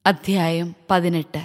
അധ്യായം 18.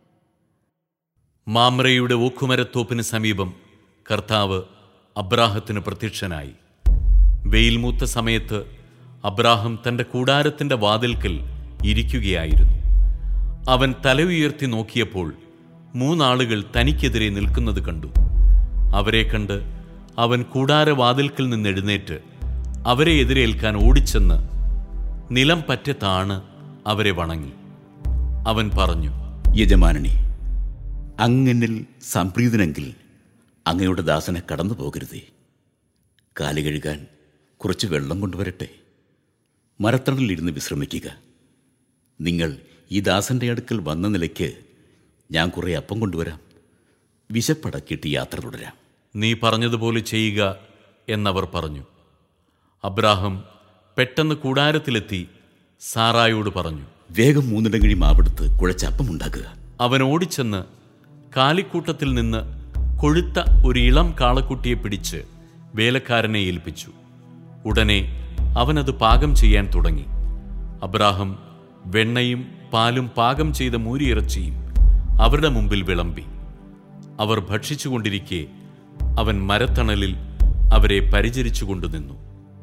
മാമ്രയുടെ ഓക്കുമരത്തോപ്പിന് സമീപം കർത്താവ് അബ്രാഹത്തിന് പ്രത്യക്ഷനായി. വെയിൽ മൂത്ത സമയത്ത് അബ്രാഹം തൻ്റെ കൂടാരത്തിൻ്റെ വാതിൽക്കൽ ഇരിക്കുകയായിരുന്നു. അവൻ തല ഉയർത്തി നോക്കിയപ്പോൾ 3 ആളുകൾ തനിക്കെതിരെ നിൽക്കുന്നത് കണ്ടു. അവരെ കണ്ട് അവൻ കൂടാരവാതിൽക്കൽ നിന്ന് എഴുന്നേറ്റ് അവരെ എതിരേൽക്കാൻ ഓടിച്ചെന്ന് നിലം പറ്റെ താണ് അവരെ വണങ്ങി. അവൻ പറഞ്ഞു, യജമാനനെ, അങ്ങനിൽ സംപ്രീതനെങ്കിൽ അങ്ങയുടെ ദാസനെ കടന്നു പോകരുതേ. കാല് കഴുകാൻ കുറച്ച് വെള്ളം കൊണ്ടുവരട്ടെ. മരത്തണലിരുന്ന് വിശ്രമിക്കുക. നിങ്ങൾ ഈ ദാസൻ്റെ അടുക്കൽ വന്ന നിലയ്ക്ക് ഞാൻ കുറേ അപ്പം കൊണ്ടുവരാം. വിശപ്പടക്കിയിട്ട് യാത്ര തുടരാം. നീ പറഞ്ഞതുപോലെ ചെയ്യുക എന്നവർ പറഞ്ഞു. അബ്രാഹം പെട്ടെന്ന് കൂടാരത്തിലെത്തി സാറായോട് പറഞ്ഞു, വേഗം 3 ഇടങ്ങഴി മാവെടുത്ത് കുഴച്ചപ്പം ഉണ്ടാക്കുക. അവൻ ഓടിച്ചെന്ന് കാലിക്കൂട്ടത്തിൽ നിന്ന് കൊഴുത്ത ഒരു ഇളം കാളക്കുട്ടിയെ പിടിച്ച് വേലക്കാരനെ ഏൽപ്പിച്ചു. ഉടനെ അവനത് പാകം ചെയ്യാൻ തുടങ്ങി. അബ്രാഹം വെണ്ണയും പാലും പാകം ചെയ്ത മൂരിയിറച്ചിയും അവരുടെ മുമ്പിൽ വിളമ്പി. അവർ ഭക്ഷിച്ചുകൊണ്ടിരിക്കെ അവൻ മരത്തണലിൽ അവരെ പരിചരിച്ചു കൊണ്ടുനിന്നു.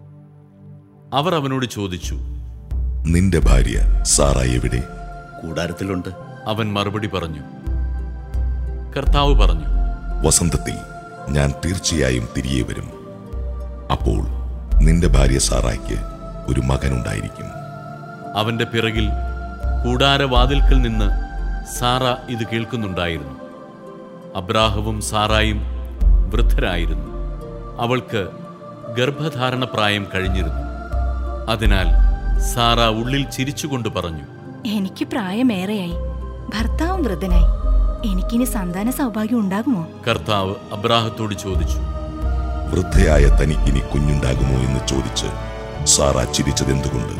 അവർ അവനോട് ചോദിച്ചു, നിന്റെ ഭാര്യ സാറായി എവിടെ? കൂടാരത്തിലുണ്ട്. അവൻ മറുപടി പറഞ്ഞു. കർത്താവ് പറഞ്ഞു, വസന്തത്തിൽ ഞാൻ തീർച്ചയായും തിരികെ വരും. അപ്പോൾ നിന്റെ ഭാര്യ സാറായ്ക്ക് ഒരു മകനുണ്ടായിരിക്കും. അവന്റെ പിറകിൽ കൂടാരവാതിൽക്കൽ നിന്ന് സാറ ഇത് കേൾക്കുന്നുണ്ടായിരുന്നു. അബ്രാഹവും സാറായും വൃദ്ധരായിരുന്നു. അവൾക്ക് ഗർഭധാരണ പ്രായം കഴിഞ്ഞിരുന്നു. അതിനാൽ സാറ ഉള്ളിൽ ചിരിച്ചുകൊണ്ട് പറഞ്ഞു, എനിക്ക് പ്രായമേറെയായി, ഭർത്താവും വൃദ്ധനായി, എനിക്കിനി സന്താന സൗഭാഗ്യം ഉണ്ടാകുമോ? കർത്താവ് അബ്രാഹത്തോട് ചോദിച്ചു, വൃദ്ധയായ തനിക്കിനി കുഞ്ഞുണ്ടാകുമോ എന്ന് ചോദിച്ച് സാറ ചിരിച്ചതെന്തുകൊണ്ട്?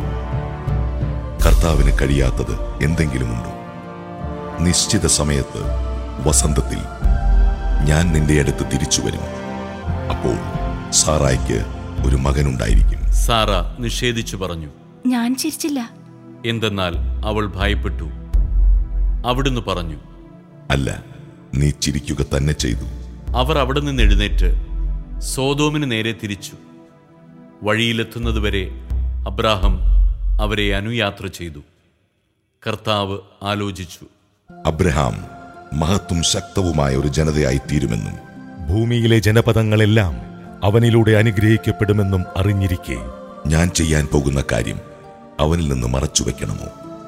കർത്താവിന് കഴിയാത്തത് എന്തെങ്കിലുമുണ്ടോ? നിശ്ചിത സമയത്ത് വസന്തത്തിൽ ഞാൻ നിന്റെ അടുത്ത് തിരിച്ചു വരും. അപ്പോൾ സാറായ്ക്ക് ഒരു മകനുണ്ടായിരിക്കും. സാറ നിഷേധിച്ചു പറഞ്ഞു, ഞാൻ ചിരിച്ചില്ല. എന്തെന്നാൽ അവൾ ഭയപ്പെട്ടു. അവിടുന്ന് പറഞ്ഞു, അല്ല, നീ ചിരിക്കുക തന്നെ ചെയ്തു. അവർ അവിടെ നിന്ന് എഴുന്നേറ്റ് സോദോമിന് നേരെ തിരിച്ചു. വഴിയിലെത്തുന്നതുവരെ അബ്രാഹം അവരെ അനുയാത്ര ചെയ്തു. കർത്താവ് ആലോചിച്ചു, അബ്രഹാം മഹത്തും ശക്തവുമായ ഒരു ജനതയായി തീരുമെന്നും ഭൂമിയിലെ ജനപദങ്ങളെല്ലാം അവനിലൂടെ അനുഗ്രഹിക്കപ്പെടുമെന്നും അറിഞ്ഞിരിക്കെ ഞാൻ ചെയ്യാൻ പോകുന്ന കാര്യം അവനിൽ നിന്ന് മറച്ചുവെക്കണമോ?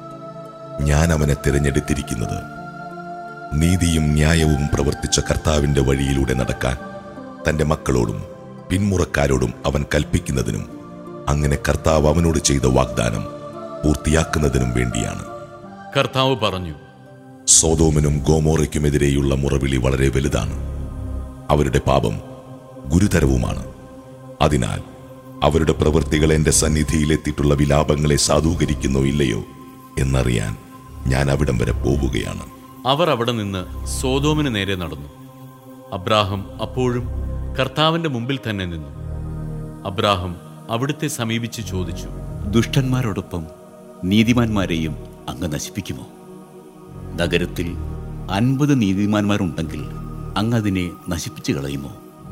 ഞാൻ അവനെ തിരഞ്ഞെടുത്തിരിക്കുന്നത് നീതിയും ന്യായവും പ്രവർത്തിച്ച കർത്താവിന്റെ വഴിയിലൂടെ നടക്കാൻ തന്റെ മക്കളോടും പിന്മുറക്കാരോടും അവൻ കൽപ്പിക്കുന്നതിനും അങ്ങനെ കർത്താവ് അവനോട് ചെയ്ത വാഗ്ദാനം പൂർത്തിയാക്കുന്നതിനും വേണ്ടിയാണ്. കർത്താവ് പറഞ്ഞു, സോദോമിനും ഗോമോറയ്ക്കുമെതിരെയുള്ള മുറവിളി വളരെ വലുതാണ്. അവരുടെ പാപം ഗുരുതരവുമാണ്. അതിനാൽ അവരുടെ പ്രവൃത്തികൾ എന്റെ സന്നിധിയിലെത്തിയിട്ടുള്ള വിലാപങ്ങളെ സാധൂകരിക്കുന്നോ ഇല്ലയോ എന്നറിയാൻ ഞാൻ അവിടം വരെ പോവുകയാണ്. അവർ അവിടെ നിന്ന് സോദോമിന് നേരെ നടന്നു. അബ്രാഹം അപ്പോഴും കർത്താവിന്റെ മുമ്പിൽ തന്നെ നിന്നു. അബ്രാഹം അവിടുത്തെ സമീപിച്ച് ചോദിച്ചു, ദുഷ്ടന്മാരോടൊപ്പം നീതിമാന്മാരെയും അങ്ങ് നശിപ്പിക്കുമോ? നഗരത്തിൽ 50 നീതിമാന്മാരുണ്ടെങ്കിൽ അങ്ങ് അതിനെ നശിപ്പിച്ചു കളയുമോ?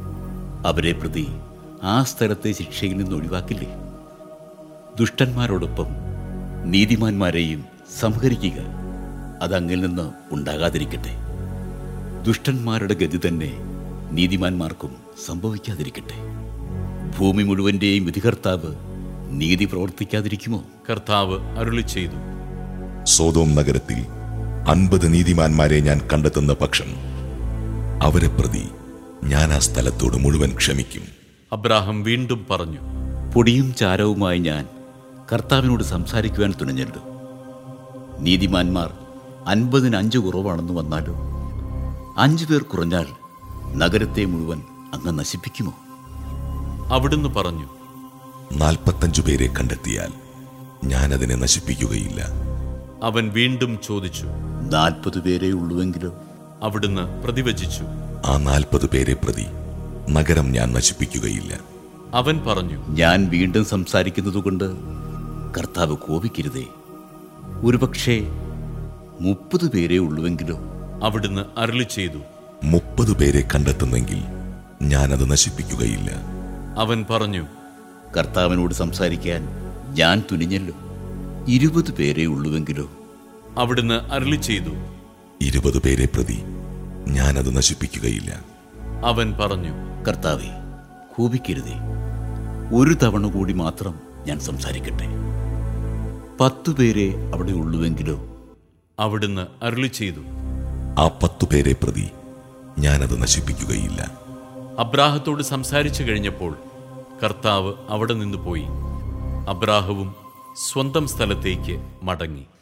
അവരെ പ്രതി ആ സ്ഥലത്തെ ശിക്ഷയിൽ നിന്ന് ഒഴിവാക്കില്ലേ? ദുഷ്ടന്മാരോടൊപ്പം നീതിമാന്മാരെയും സംഹരിക്കുക, അതങ്ങിൽ നിന്ന് ഉണ്ടാകാതിരിക്കട്ടെ. ദുഷ്ടന്മാരുടെ ഗതി തന്നെ നീതിമാന്മാർക്കും സംഭവിക്കാതിരിക്കട്ടെ. ഭൂമി മുഴുവന്റെയും വിധികർത്താവ് നീതി പ്രവർത്തിക്കാതിരിക്കുമോ? കർത്താവ് അരുളി ചെയ്തു, സോദോം നഗരത്തിൽ 50 നീതിമാന്മാരെ ഞാൻ കണ്ടെത്തുന്ന പക്ഷം അവരെ പ്രതി ഞാൻ ആ സ്ഥലത്തോട് മുഴുവൻ ക്ഷമിക്കും. അബ്രാഹം വീണ്ടും പറഞ്ഞു, പൊടിയും ചാരവുമായി ഞാൻ കർത്താവിനോട് സംസാരിക്കുവാൻ തുനിഞ്ഞല്ലോ. നീതിമാന്മാർ 50-ന് 5 കുറവാണെന്ന് വന്നാലോ? 5 പേർ കുറഞ്ഞാൽ നഗരത്തെ മുഴുവൻ അങ്ങ് നശിപ്പിക്കുമോ? അവിടുന്ന് പറഞ്ഞു, 45 പേരെ കണ്ടെത്തിയാൽ ഞാൻ അതിനെ നശിപ്പിക്കുകയില്ല. അവൻ വീണ്ടും ചോദിച്ചു, 40 പേരേ ഉള്ളുവെങ്കിലോ? അവിടുന്ന് പ്രതിവചിച്ചു, ആ 40 പേരെ പ്രതി നഗരം ഞാൻ നശിപ്പിക്കുകയില്ല. അവൻ പറഞ്ഞു, ഞാൻ വീണ്ടും സംസാരിക്കുന്നതുകൊണ്ട് കർത്താവ് കോപിക്കരുതേ. ഒരുപക്ഷേ 30 പേരേ ഉള്ളുവെങ്കിലോ? അവിടുന്ന് അരുളി ചെയ്തു, 30 പേരെ കണ്ടെത്തുന്നെങ്കിൽ ഞാനത് നശിപ്പിക്കുകയില്ല. അവൻ പറഞ്ഞു, കർത്താവിനോട് സംസാരിക്കാൻ ഞാൻ തുനിഞ്ഞല്ലോ. 20 പേരേ ഉള്ളുവെങ്കിലോ? അവിടുന്ന് അരുളി ചെയ്തു, 20 പേരെ പ്രതി ഞാനത് നശിപ്പിക്കുകയില്ല. അവൻ പറഞ്ഞു, കർത്താവേ, കോപിക്കരുതേ. ഒരു തവണ കൂടി മാത്രം ഞാൻ സംസാരിക്കട്ടെ. 10 പേരെ അവിടെ ഉള്ളുവെങ്കിലോ? അവിടുന്ന് അരുളി ചെയ്തു, ആ 10 പേരെ പ്രതി ഞാനത് നശിപ്പിക്കുകയില്ല. അബ്രാഹത്തോട് സംസാരിച്ചു കഴിഞ്ഞപ്പോൾ കർത്താവ് അവിടെ നിന്ന് പോയി. അബ്രാഹവും സ്വന്തം സ്ഥലത്തേക്ക് മടങ്ങി.